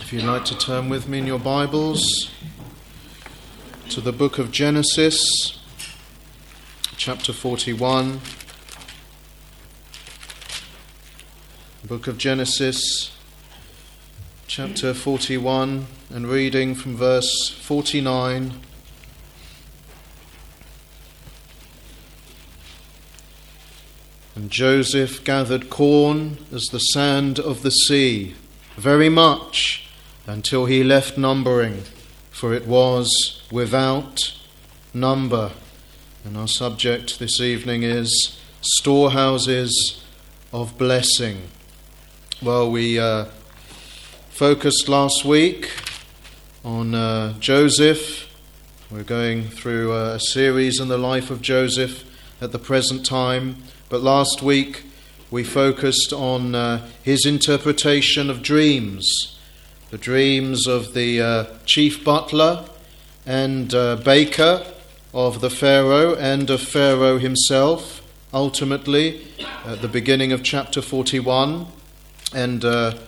If you'd like to turn with me in your Bibles to the book of Genesis, chapter 41. Book of Genesis, chapter 41, and reading from verse 49. And Joseph gathered corn as the sand of the sea, very much, until he left numbering, for it was without number. And our subject this evening is storehouses of blessing. Well, we focused last week on Joseph. We're going through a series in the life of Joseph at the present time. But last week we focused on his interpretation of dreams. The dreams of the chief butler and baker of the Pharaoh and of Pharaoh himself, ultimately, at the beginning of chapter 41. And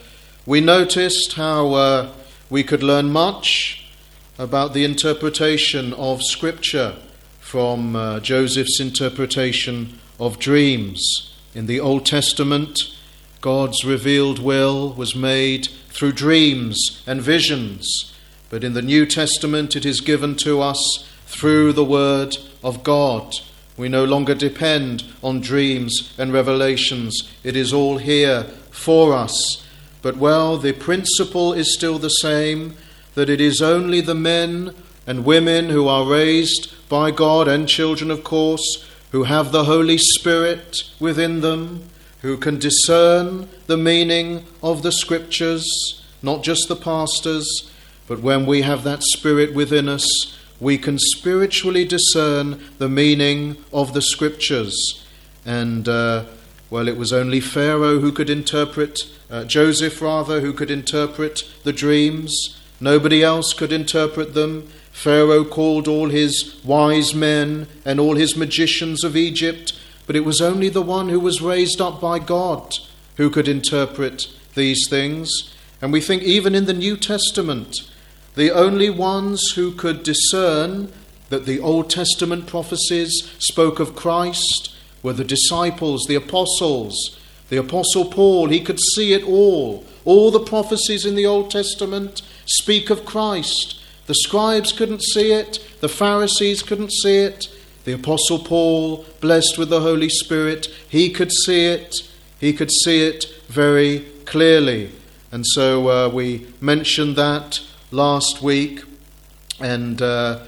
we noticed how we could learn much about the interpretation of Scripture from Joseph's interpretation of dreams. In the Old Testament, God's revealed will was made through dreams and visions, but in the New Testament it is given to us through the Word of God. We no longer depend on dreams and revelations. It is all here for us. But the principle is still the same, that it is only the men and women who are raised by God, and children of course, who have the Holy Spirit within them, who can discern the meaning of the Scriptures, not just the pastors, but when we have that Spirit within us, we can spiritually discern the meaning of the Scriptures. And, it was only Pharaoh who could interpret, Joseph who could interpret the dreams. Nobody else could interpret them. Pharaoh called all his wise men and all his magicians of Egypt, but it was only the one who was raised up by God who could interpret these things. And we think even in the New Testament, the only ones who could discern that the Old Testament prophecies spoke of Christ were the disciples, the apostles. The Apostle Paul, he could see it all. All the prophecies in the Old Testament speak of Christ. The scribes couldn't see it. The Pharisees couldn't see it. The Apostle Paul, blessed with the Holy Spirit, he could see it. He could see it very clearly. And so we mentioned that last week. And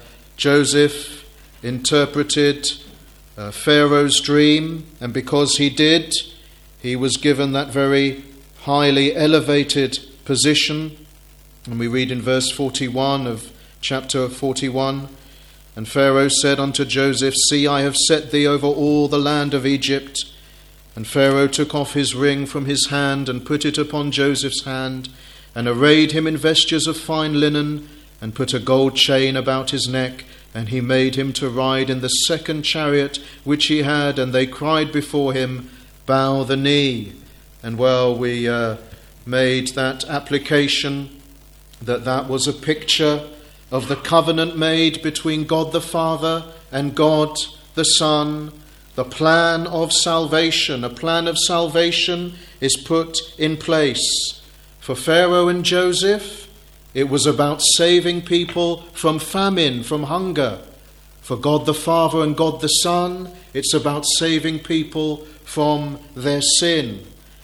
Joseph interpreted Pharaoh's dream. And because he did, he was given that very highly elevated position. And we read in verse 41 of chapter 41, "And Pharaoh said unto Joseph, See, I have set thee over all the land of Egypt. And Pharaoh took off his ring from his hand and put it upon Joseph's hand, and arrayed him in vestures of fine linen, and put a gold chain about his neck. And he made him to ride in the second chariot which he had, and they cried before him, Bow the knee." And we made that application that was a picture of the covenant made between God the Father and God the Son. The plan of salvation, a plan of salvation is put in place. For Pharaoh and Joseph, it was about saving people from famine, from hunger. For God the Father and God the Son, it's about saving people from their sin.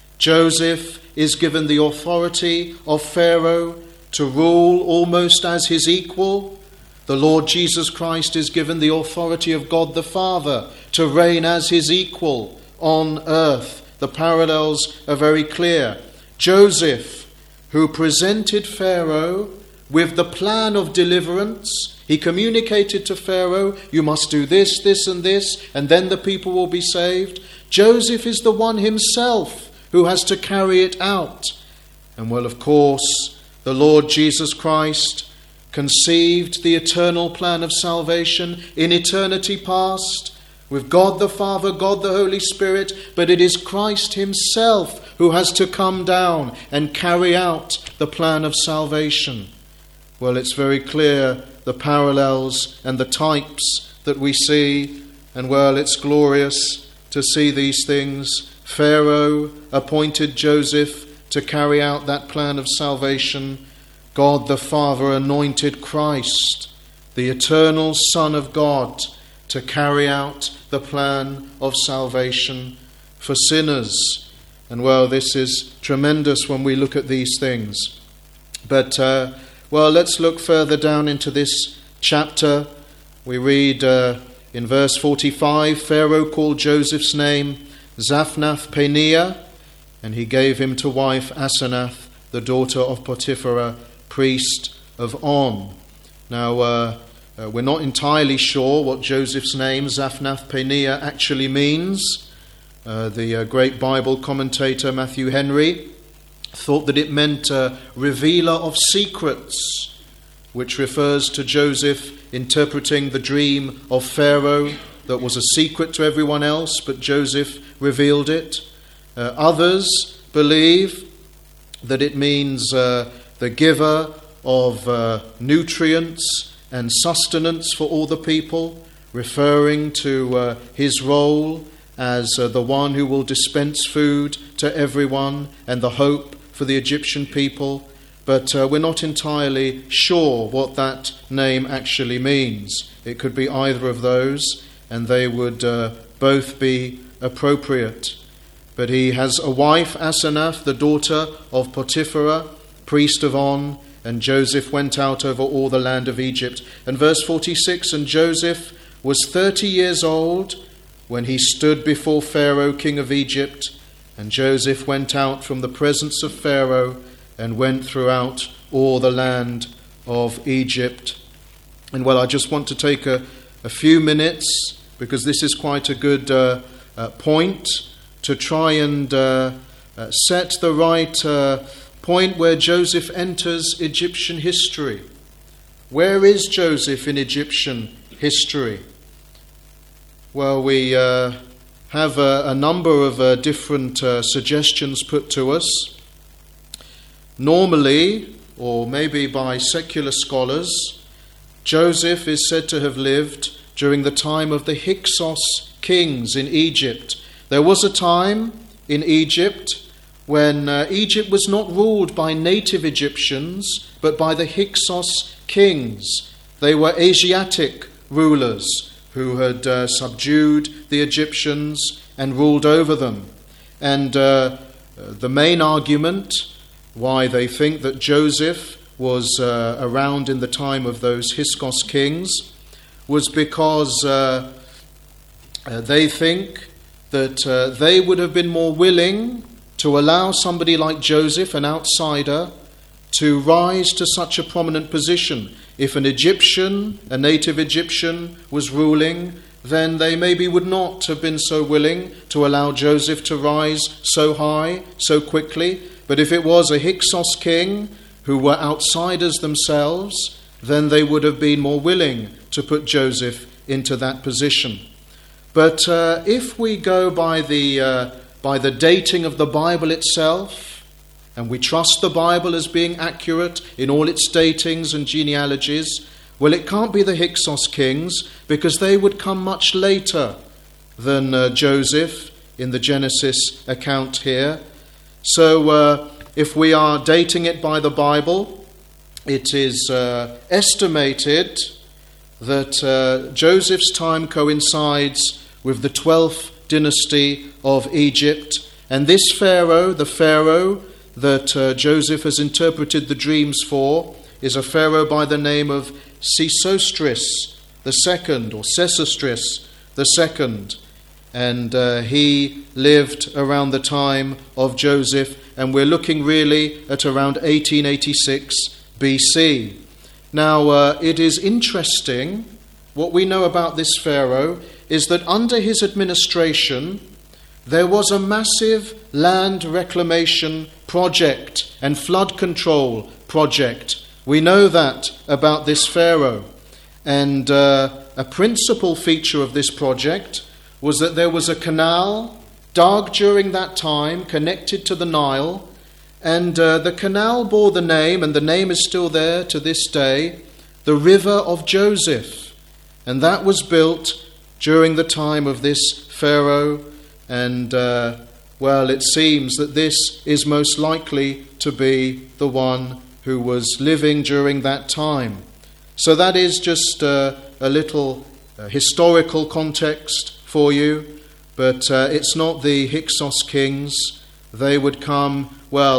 Joseph is given the authority of Pharaoh to rule almost as his equal. The Lord Jesus Christ is given the authority of God the Father to reign as his equal on earth. The parallels are very clear. Joseph, who presented Pharaoh with the plan of deliverance, he communicated to Pharaoh, you must do this, this and this, and then the people will be saved. Joseph is the one himself who has to carry it out. And of course, the Lord Jesus Christ conceived the eternal plan of salvation in eternity past with God the Father, God the Holy Spirit, but it is Christ himself who has to come down and carry out the plan of salvation. Well, it's very clear the parallels and the types that we see, and well, it's glorious to see these things. Pharaoh appointed Joseph to carry out that plan of salvation. God the Father anointed Christ, the eternal Son of God, to carry out the plan of salvation for sinners. And well, this is tremendous when we look at these things. But, let's look further down into this chapter. We read in verse 45, Pharaoh called Joseph's name Zaphnath-Paneah, and he gave him to wife Asenath, the daughter of Potiphar, priest of On. Now, we're not entirely sure what Joseph's name, Zaphnath-Paneah, actually means. The great Bible commentator Matthew Henry thought that it meant revealer of secrets, which refers to Joseph interpreting the dream of Pharaoh that was a secret to everyone else, but Joseph revealed it. Others believe that it means the giver of nutrients and sustenance for all the people, referring to his role as the one who will dispense food to everyone and the hope for the Egyptian people. But we're not entirely sure what that name actually means. It could be either of those, and they would both be appropriate. But he has a wife, Asenath, the daughter of Potiphar, priest of On, and Joseph went out over all the land of Egypt. And verse 46, and Joseph was 30 years old when he stood before Pharaoh, king of Egypt. And Joseph went out from the presence of Pharaoh and went throughout all the land of Egypt. And well, I just want to take a few minutes, because this is quite a good point, to try and set the right point where Joseph enters Egyptian history. Where is Joseph in Egyptian history? Well, we have a number of different suggestions put to us. Normally, or maybe by secular scholars, Joseph is said to have lived during the time of the Hyksos kings in Egypt. There was a time in Egypt when Egypt was not ruled by native Egyptians, but by the Hyksos kings. They were Asiatic rulers who had subdued the Egyptians and ruled over them. And the main argument why they think that Joseph was around in the time of those Hyksos kings was because they think that they would have been more willing to allow somebody like Joseph, an outsider, to rise to such a prominent position. If an Egyptian, a native Egyptian, was ruling, then they maybe would not have been so willing to allow Joseph to rise so high, so quickly. But if it was a Hyksos king who were outsiders themselves, then they would have been more willing to put Joseph into that position. But if we go by the dating of the Bible itself, and we trust the Bible as being accurate in all its datings and genealogies, well, it can't be the Hyksos kings, because they would come much later than Joseph in the Genesis account here. So if we are dating it by the Bible, it is estimated that Joseph's time coincides with the 12th dynasty of Egypt. And this Pharaoh, the Pharaoh that Joseph has interpreted the dreams for, is a Pharaoh by the name of Sesostris II, or Sesostris II. And he lived around the time of Joseph, and we're looking really at around 1886 BC. Now, it is interesting, what we know about this Pharaoh is that under his administration there was a massive land reclamation project and flood control project. We know that about this Pharaoh. And a principal feature of this project was that there was a canal dug during that time, connected to the Nile, and the canal bore the name, and the name is still there to this day, the River of Joseph. And that was built during the time of this Pharaoh, and it seems that this is most likely to be the one who was living during that time. So that is just a little historical context for you, but it's not the Hyksos kings. They would come,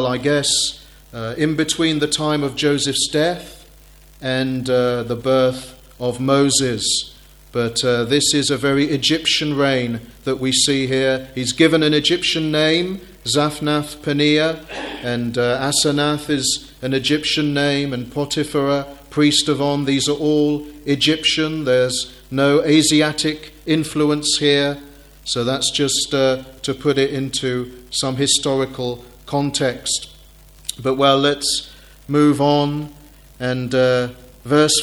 in between the time of Joseph's death and the birth of Moses. But this is a very Egyptian reign that we see here. He's given an Egyptian name, Zaphnath-Paneah, and Asenath is an Egyptian name, and Potiphar, priest of On. These are all Egyptian. There's no Asiatic influence here. So that's just to put it into some historical context. But let's move on. And verse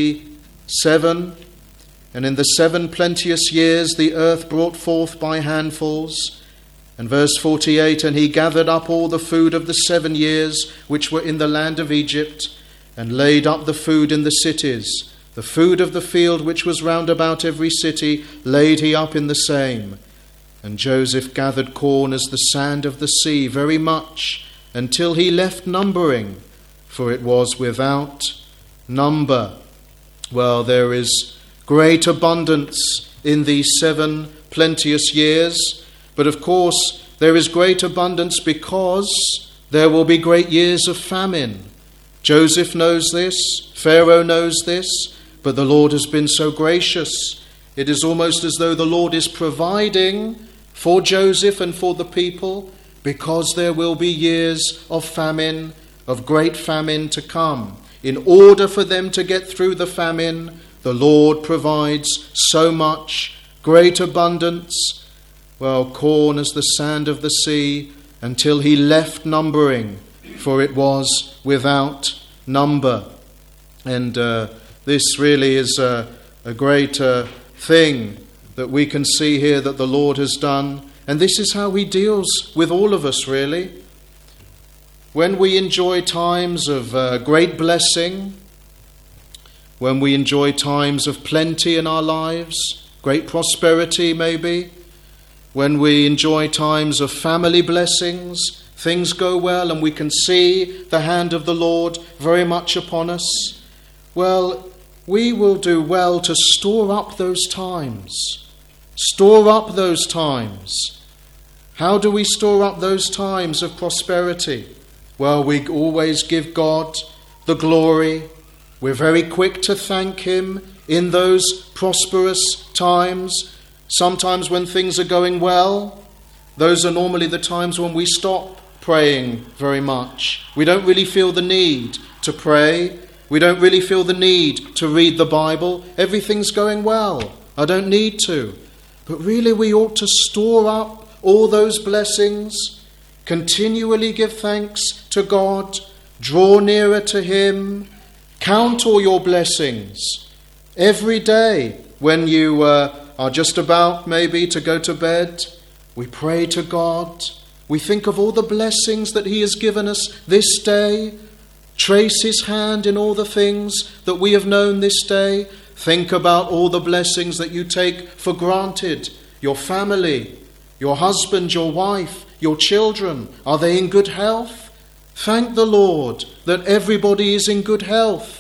47, and in the 7 plenteous years the earth brought forth by handfuls. And verse 48, and he gathered up all the food of the 7 years which were in the land of Egypt, and laid up the food in the cities. The food of the field which was round about every city laid he up in the same. And Joseph gathered corn as the sand of the sea, very much, until he left numbering, for it was without number. There is great abundance in these 7 plenteous years, but of course there is great abundance because there will be great years of famine. Joseph knows this, Pharaoh knows this, but the Lord has been so gracious. It is almost as though the Lord is providing for Joseph and for the people, because there will be years of famine, of great famine to come. In order for them to get through the famine, the Lord provides so much, great abundance. Corn as the sand of the sea, until he left numbering, for it was without number. And this really is a great thing that we can see here that the Lord has done. And this is how he deals with all of us, really. When we enjoy times of great blessing, when we enjoy times of plenty in our lives, great prosperity maybe, when we enjoy times of family blessings, things go well and we can see the hand of the Lord very much upon us, we will do well to store up those times. Store up those times. How do we store up those times of prosperity? We always give God the glory. We're very quick to thank him in those prosperous times. Sometimes when things are going well, those are normally the times when we stop praying very much. We don't really feel the need to pray. We don't really feel the need to read the Bible. Everything's going well. I don't need to. But really we ought to store up all those blessings, continually give thanks to God, draw nearer to him, count all your blessings. Every day when you are just about maybe to go to bed, we pray to God. We think of all the blessings that he has given us this day. Trace his hand in all the things that we have known this day. Think about all the blessings that you take for granted. Your family, your husband, your wife, your children. Are they in good health? Thank the Lord that everybody is in good health.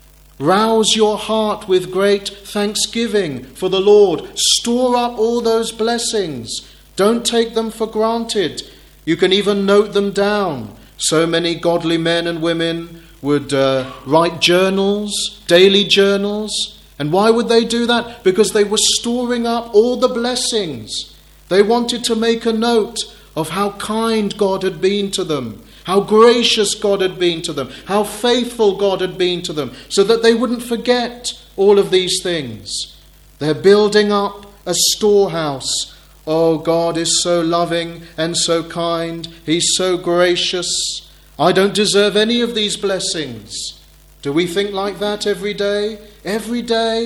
Rouse your heart with great thanksgiving for the Lord. Store up all those blessings. Don't take them for granted. You can even note them down. So many godly men and women would write journals, daily journals. And why would they do that? Because they were storing up all the blessings. They wanted to make a note of how kind God had been to them, how gracious God had been to them, how faithful God had been to them, so that they wouldn't forget all of these things. They're building up a storehouse. Oh, God is so loving and so kind. He's so gracious. I don't deserve any of these blessings. Do we think like that every day? Every day,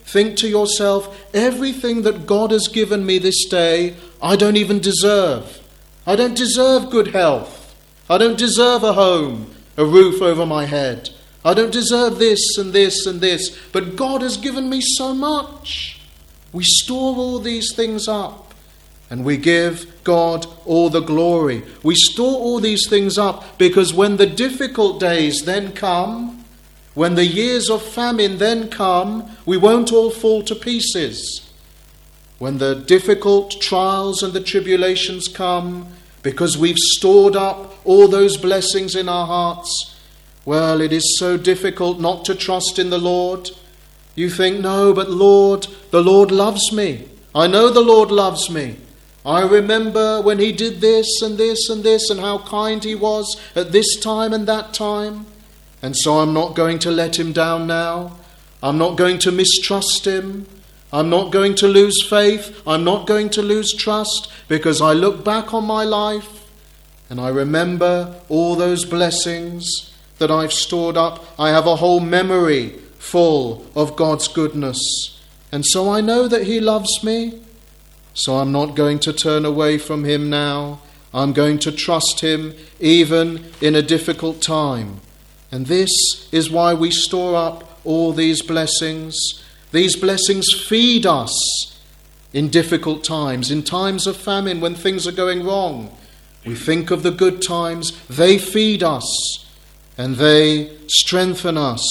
think to yourself, everything that God has given me this day, I don't even deserve. I don't deserve good health. I don't deserve a home, a roof over my head. I don't deserve this and this and this. But God has given me so much. We store all these things up and we give God all the glory. We store all these things up because when the difficult days then come, when the years of famine then come, we won't all fall to pieces. When the difficult trials and the tribulations come, because we've stored up all those blessings in our hearts, well, it is so difficult not to trust in the Lord. You think, no, but Lord, the Lord loves me. I know the Lord loves me. I remember when he did this and this and this and how kind he was at this time and that time. And so I'm not going to let him down now. I'm not going to mistrust him. I'm not going to lose faith. I'm not going to lose trust, because I look back on my life and I remember all those blessings that I've stored up. I have a whole memory full of God's goodness. And so I know that he loves me. So I'm not going to turn away from him now. I'm going to trust him even in a difficult time. And this is why we store up all these blessings. These blessings feed us in difficult times, in times of famine when things are going wrong. We think of the good times. They feed us and they strengthen us.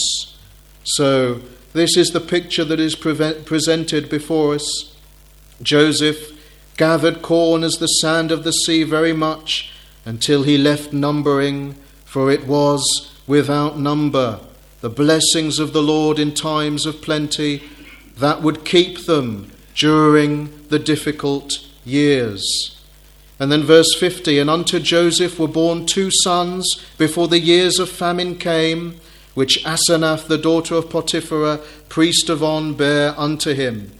So this is the picture that is presented before us. Joseph gathered corn as the sand of the sea very much until he left numbering, for it was without number. The blessings of the Lord in times of plenty, that would keep them during the difficult years. And then verse 50, and unto Joseph were born 2 sons before the years of famine came, which Asenath, the daughter of Potiphera, priest of On, bare unto him.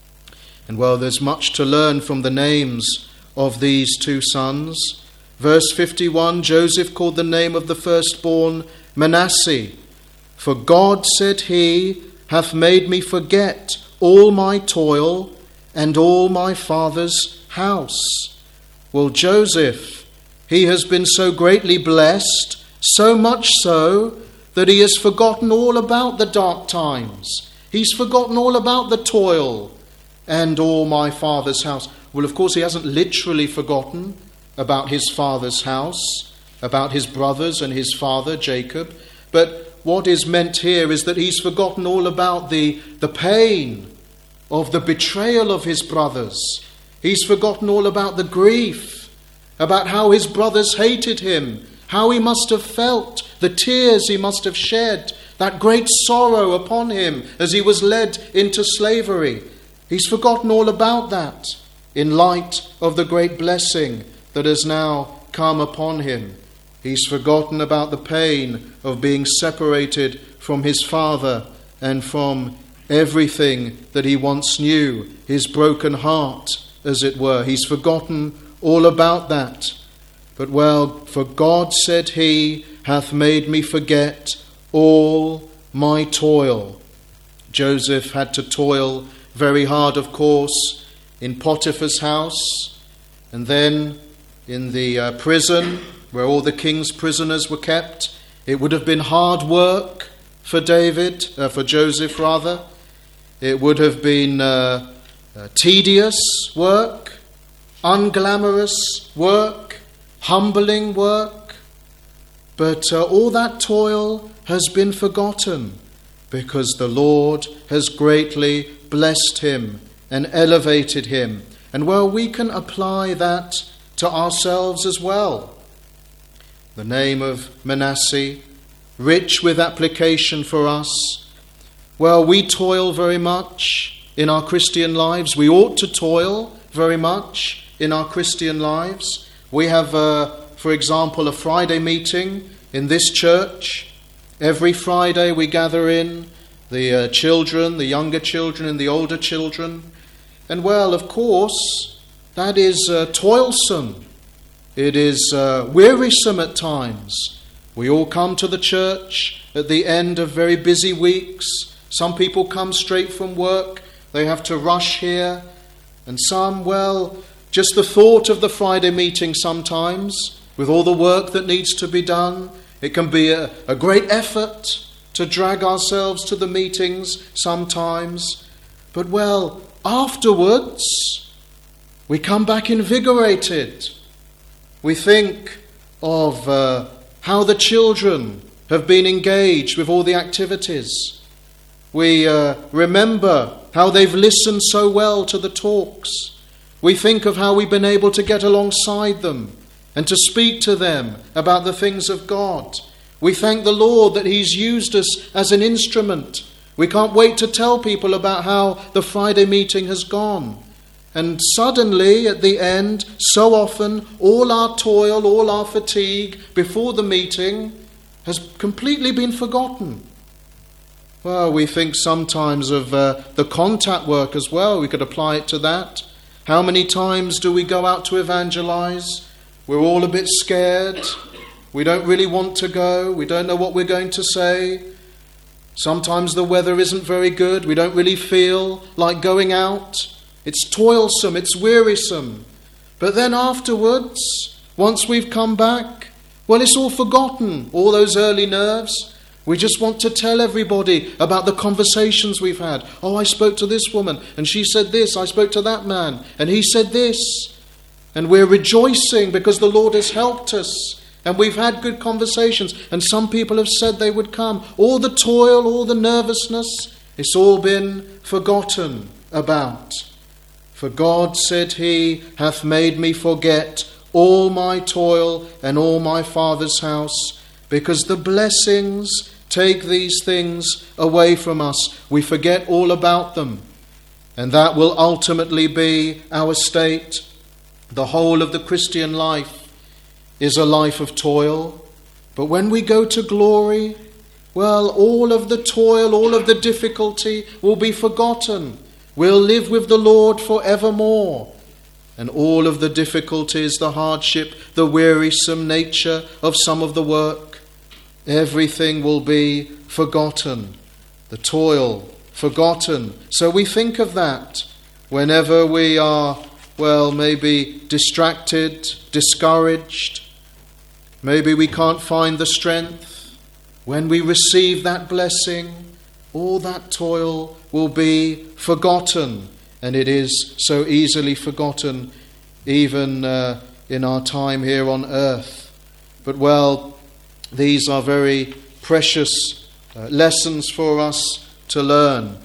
And well, there's much to learn from the names of these 2 sons. Verse 51, Joseph called the name of the firstborn Manasseh. For God, said he, hath made me forget all my toil and all my father's house. Well, Joseph, he has been so greatly blessed, so much so that he has forgotten all about the dark times. He's forgotten all about the toil and all my father's house. Well, of course, he hasn't literally forgotten about his father's house, about his brothers and his father, Jacob. But what is meant here is that he's forgotten all about the pain of the betrayal of his brothers. He's forgotten all about the grief, about how his brothers hated him, how he must have felt, the tears he must have shed, that great sorrow upon him as he was led into slavery. He's forgotten all about that in light of the great blessing that has now come upon him. He's forgotten about the pain of being separated from his father and from everything that he once knew, his broken heart, as it were. He's forgotten all about that. But well, for God, said he, hath made me forget all my toil. Joseph had to toil very hard, of course, in Potiphar's house, and then in the prison where all the king's prisoners were kept. It would have been hard work for Joseph. It would have been tedious work, unglamorous work, humbling work. But all that toil has been forgotten because the Lord has greatly blessed him and elevated him. And well, we can apply that to ourselves as well. The name of Manasseh, rich with application for us. Well, we toil very much in our Christian lives. We ought to toil very much in our Christian lives. We have, for example, a Friday meeting in this church. Every Friday we gather in the children, the younger children and the older children. And well, of course, that is toilsome. It is wearisome at times. We all come to the church at the end of very busy weeks, Some people come straight from work. They have to rush here. And some, well, just the thought of the Friday meeting sometimes, with all the work that needs to be done, it can be a great effort to drag ourselves to the meetings sometimes. But, well, afterwards, we come back invigorated. We think of how the children have been engaged with all the activities. We remember how they've listened so well to the talks. We think of how we've been able to get alongside them and to speak to them about the things of God. We thank the Lord that He's used us as an instrument. We can't wait to tell people about how the Friday meeting has gone. And suddenly, at the end, so often, all our toil, all our fatigue before the meeting has completely been forgotten. Well, we think sometimes of the contact work as well. We could apply it to that. How many times do we go out to evangelize? We're all a bit scared. We don't really want to go. We don't know what we're going to say. Sometimes the weather isn't very good. We don't really feel like going out. It's toilsome, it's wearisome. But then afterwards, once we've come back, well, it's all forgotten, all those early nerves. We just want to tell everybody about the conversations we've had. Oh, I spoke to this woman, and she said this. I spoke to that man, and he said this. And we're rejoicing because the Lord has helped us. And we've had good conversations, and some people have said they would come. All the toil, all the nervousness, it's all been forgotten about. For God, said He, hath made me forget all my toil and all my Father's house, because the blessings take these things away from us. We forget all about them. And that will ultimately be our state. The whole of the Christian life is a life of toil. But when we go to glory, well, all of the toil, all of the difficulty will be forgotten. We'll live with the Lord forevermore. And all of the difficulties, the hardship, the wearisome nature of some of the work, everything will be forgotten. The toil, forgotten. So we think of that whenever we are, well, maybe distracted, discouraged. Maybe we can't find the strength. When we receive that blessing, all that toil will be forgotten. And it is so easily forgotten even in our time here on earth. But well, these are very precious lessons for us to learn.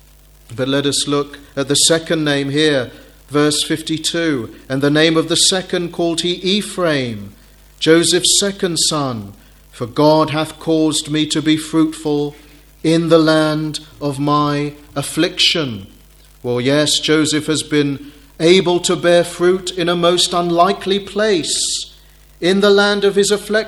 But let us look at the second name here, verse 52. And the name of the second called he Ephraim, Joseph's second son. For God hath caused me to be fruitful in the land of my affliction. Well, yes, Joseph has been able to bear fruit in a most unlikely place, in the land of his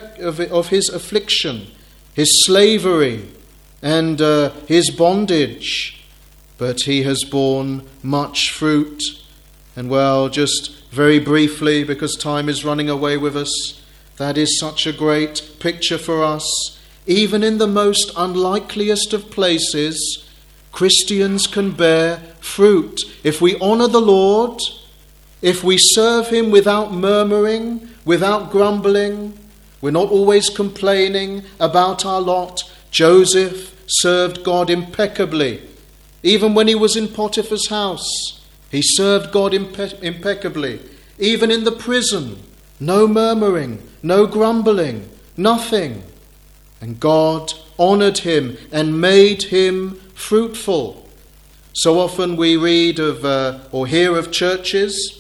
affliction, his slavery, and his bondage. But he has borne much fruit. And well, just very briefly, because time is running away with us, that is such a great picture for us. Even in the most unlikeliest of places, Christians can bear fruit. If we honour the Lord, if we serve Him without murmuring, without grumbling, we're not always complaining about our lot. Joseph served God impeccably. Even when he was in Potiphar's house, he served God impeccably. Even in the prison, no murmuring, no grumbling, nothing. And God honoured him and made him fruitful. So often we read of or hear of churches,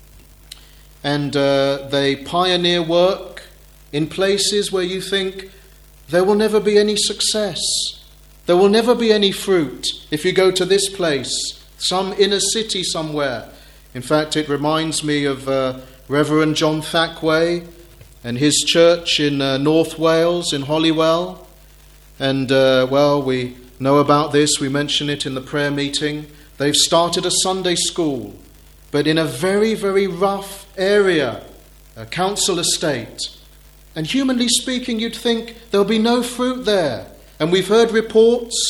and they pioneer work in places where you think there will never be any success. There will never be any fruit if you go to this place, some inner city somewhere. In fact, it reminds me of Reverend John Thackway and his church in North Wales, in Holywell. And, well, we know about this. We mention it in the prayer meeting. They've started a Sunday school, but in a very, very rough area, a council estate. And humanly speaking, you'd think there'll be no fruit there. And we've heard reports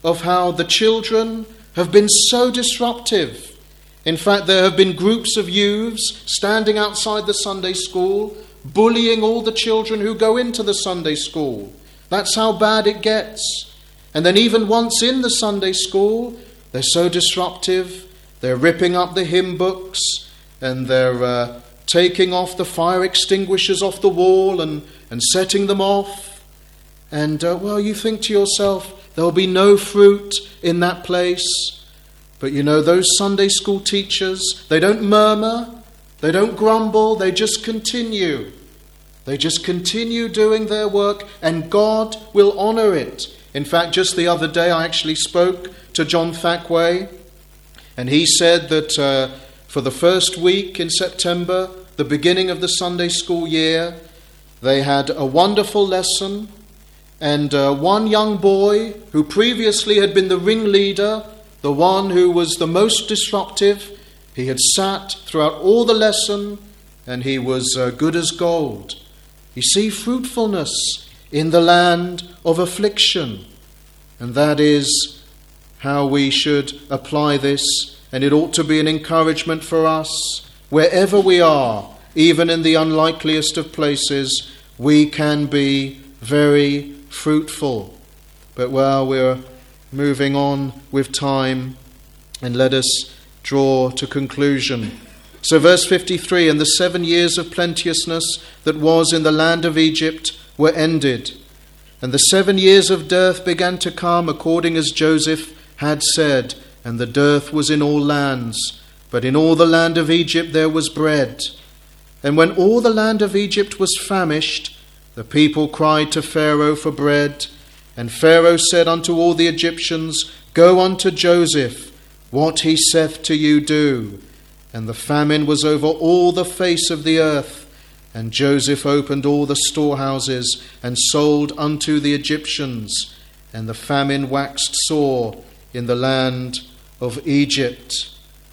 of how the children have been so disruptive. In fact, there have been groups of youths standing outside the Sunday school, bullying all the children who go into the Sunday school. That's how bad it gets. And then even once in the Sunday school, they're so disruptive. They're ripping up the hymn books, and they're taking off the fire extinguishers off the wall and setting them off. And, you think to yourself, there'll be no fruit in that place. But you know, those Sunday school teachers, they don't murmur, they don't grumble, they just continue. They just continue doing their work, and God will honour it. In fact, just the other day I actually spoke to John Thackway, and he said that for the first week in September, the beginning of the Sunday school year, they had a wonderful lesson, and one young boy who previously had been the ringleader, the one who was the most disruptive, he had sat throughout all the lesson, and he was good as gold. You see, fruitfulness in the land of affliction, and that is how we should apply this, and it ought to be an encouragement for us. Wherever we are, even in the unlikeliest of places, we can be very fruitful. But we're moving on with time, and let us draw to conclusion. So verse 53, and the 7 years of plenteousness that was in the land of Egypt were ended, and the 7 years of dearth began to come, according as Joseph had said, and the dearth was in all lands, but in all the land of Egypt there was bread. And when all the land of Egypt was famished, the people cried to Pharaoh for bread, and Pharaoh said unto all the Egyptians, Go unto Joseph, what he saith to you do. And the famine was over all the face of the earth, and Joseph opened all the storehouses and sold unto the Egyptians, and the famine waxed sore in the land of Egypt.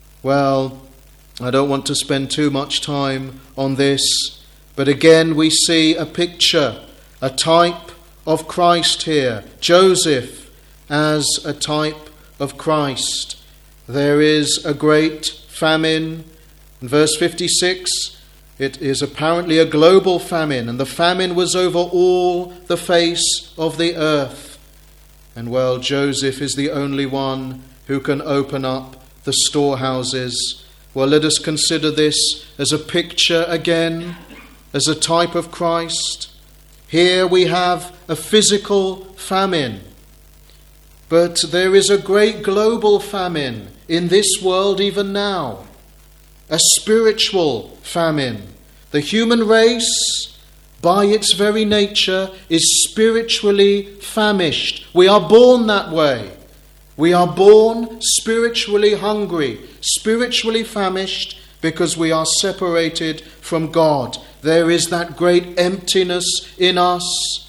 Well, I don't want to spend too much time on this, but again we see a picture, a type of Christ here. Joseph as a type of Christ. There is a great famine. In verse 56, it is apparently a global famine, and the famine was over all the face of the earth. And well, Joseph is the only one who can open up the storehouses. Well, let us consider this as a picture again, as a type of Christ. Here we have a physical famine, but there is a great global famine in this world even now, a spiritual famine. The human race, by its very nature, is spiritually famished. We are born that way. We are born spiritually hungry, spiritually famished, because we are separated from God. There is that great emptiness in us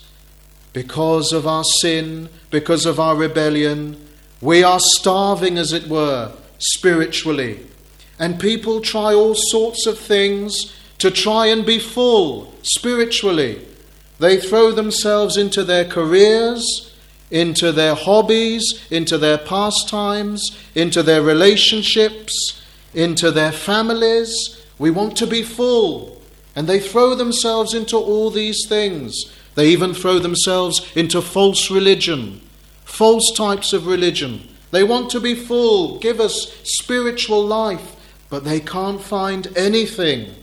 because of our sin, because of our rebellion. We are starving, as it were, spiritually. And people try all sorts of things to try and be full spiritually. They throw themselves into their careers, into their hobbies, into their pastimes, into their relationships, into their families. We want to be full. And they throw themselves into all these things. They even throw themselves into false religion, false types of religion. They want to be full, give us spiritual life, but they can't find anything.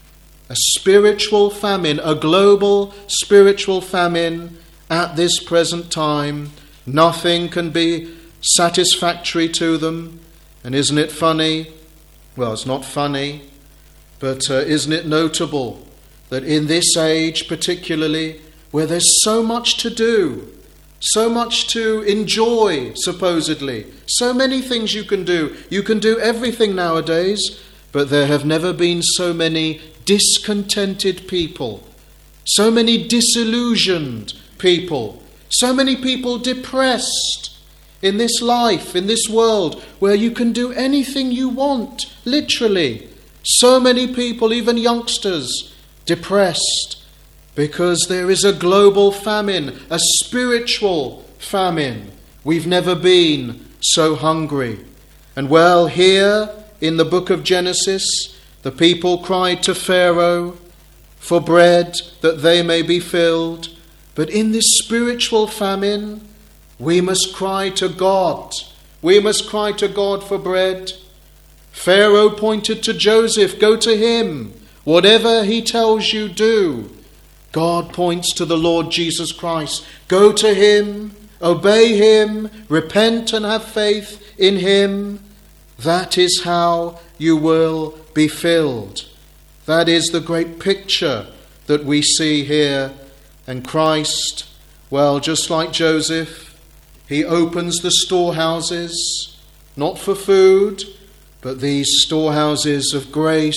A spiritual famine, a global spiritual famine at this present time. Nothing can be satisfactory to them. And isn't it funny? Well, it's not funny, but isn't it notable that in this age particularly, where there's so much to do, so much to enjoy, supposedly, so many things you can do everything nowadays, but there have never been so many discontented people, so many disillusioned people, so many people depressed in this life, in this world, where you can do anything you want, literally. So many people, even youngsters, depressed because there is a global famine, a spiritual famine. We've never been so hungry. And well, here in the book of Genesis, the people cried to Pharaoh for bread that they may be filled. But in this spiritual famine, we must cry to God. We must cry to God for bread. Pharaoh pointed to Joseph, go to him. Whatever he tells you, do. God points to the Lord Jesus Christ. Go to him, obey him, repent and have faith in him. That is how you will be filled. That is the great picture that we see here. And Christ, well, just like Joseph, he opens the storehouses, not for food, but these storehouses of grace.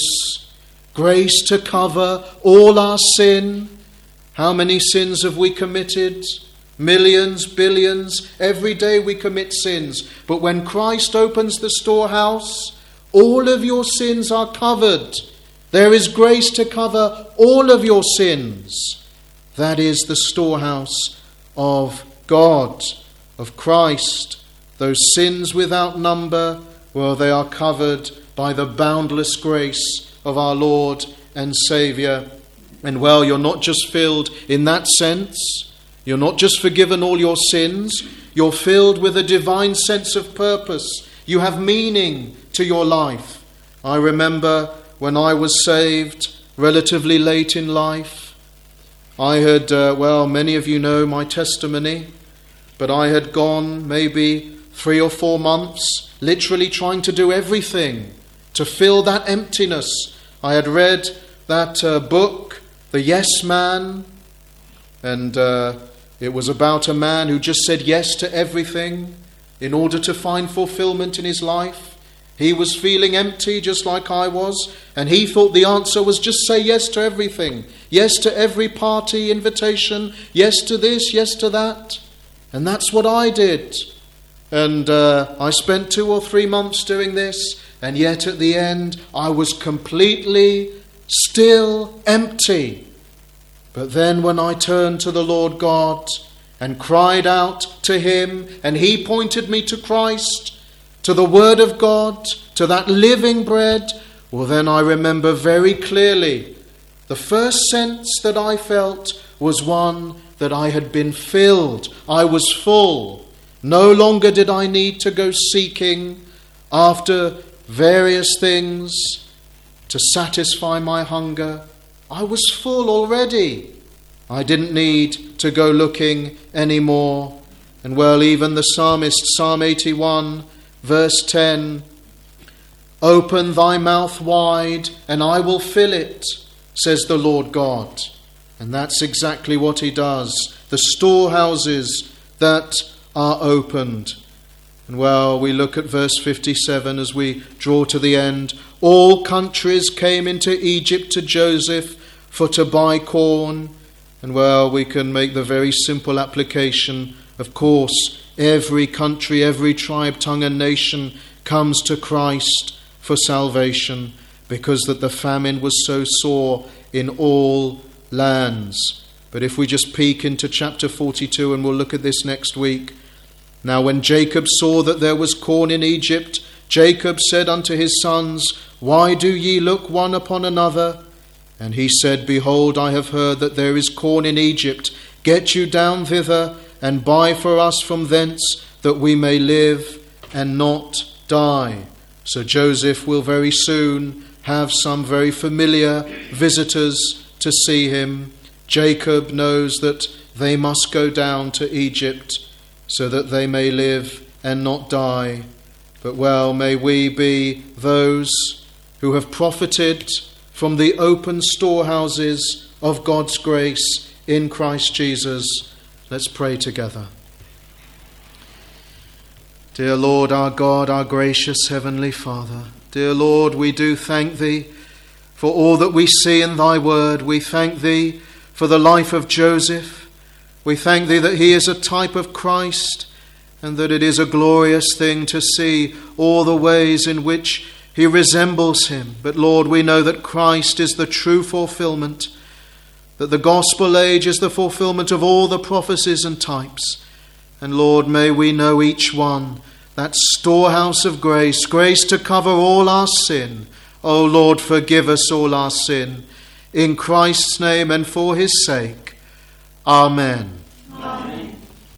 Grace to cover all our sin. How many sins have we committed? Millions, billions. Every day we commit sins. But when Christ opens the storehouse, all of your sins are covered. There is grace to cover all of your sins. That is the storehouse of God, of Christ. Those sins without number, well, they are covered by the boundless grace of our Lord and Saviour. And well, you're not just filled in that sense. You're not just forgiven all your sins. You're filled with a divine sense of purpose. You have meaning to your life. I remember when I was saved relatively late in life, I had, many of you know my testimony, but I had gone maybe 3 or 4 months literally trying to do everything to fill that emptiness. I had read that book, The Yes Man, and it was about a man who just said yes to everything in order to find fulfillment in his life. He was feeling empty just like I was, and he thought the answer was just say yes to everything. Yes to every party invitation, yes to this, yes to that. And that's what I did. And I spent 2 or 3 months doing this, and yet at the end I was completely still empty. But then when I turned to the Lord God and cried out to him, and he pointed me to Christ, to the Word of God, to that living bread, well, then I remember very clearly the first sense that I felt was one that I had been filled. I was full. No longer did I need to go seeking after various things to satisfy my hunger. I was full already. I didn't need to go looking anymore. And well, even the psalmist, Psalm 81, Verse 10, open thy mouth wide and I will fill it, says the Lord God. And that's exactly what he does. The storehouses that are opened. And well, we look at verse 57 as we draw to the end. All countries came into Egypt to Joseph for to buy corn. And well, we can make the very simple application. Of course, every country, every tribe, tongue and nation comes to Christ for salvation, because that the famine was so sore in all lands. But if we just peek into chapter 42, and we'll look at this next week. Now when Jacob saw that there was corn in Egypt, Jacob said unto his sons, why do ye look one upon another? And he said, behold, I have heard that there is corn in Egypt. Get you down thither, and buy for us from thence, that we may live and not die. So Joseph will very soon have some very familiar visitors to see him. Jacob knows that they must go down to Egypt so that they may live and not die. But well, may we be those who have profited from the open storehouses of God's grace in Christ Jesus. Let's pray together. Dear Lord, our God, our gracious Heavenly Father, dear Lord, we do thank Thee for all that we see in Thy Word. We thank Thee for the life of Joseph. We thank Thee that he is a type of Christ, and that it is a glorious thing to see all the ways in which he resembles him. But Lord, we know that Christ is the true fulfillment, that the gospel age is the fulfillment of all the prophecies and types. And Lord, may we know each one that storehouse of grace, grace to cover all our sin. O Lord, forgive us all our sin. In Christ's name and for his sake. Amen.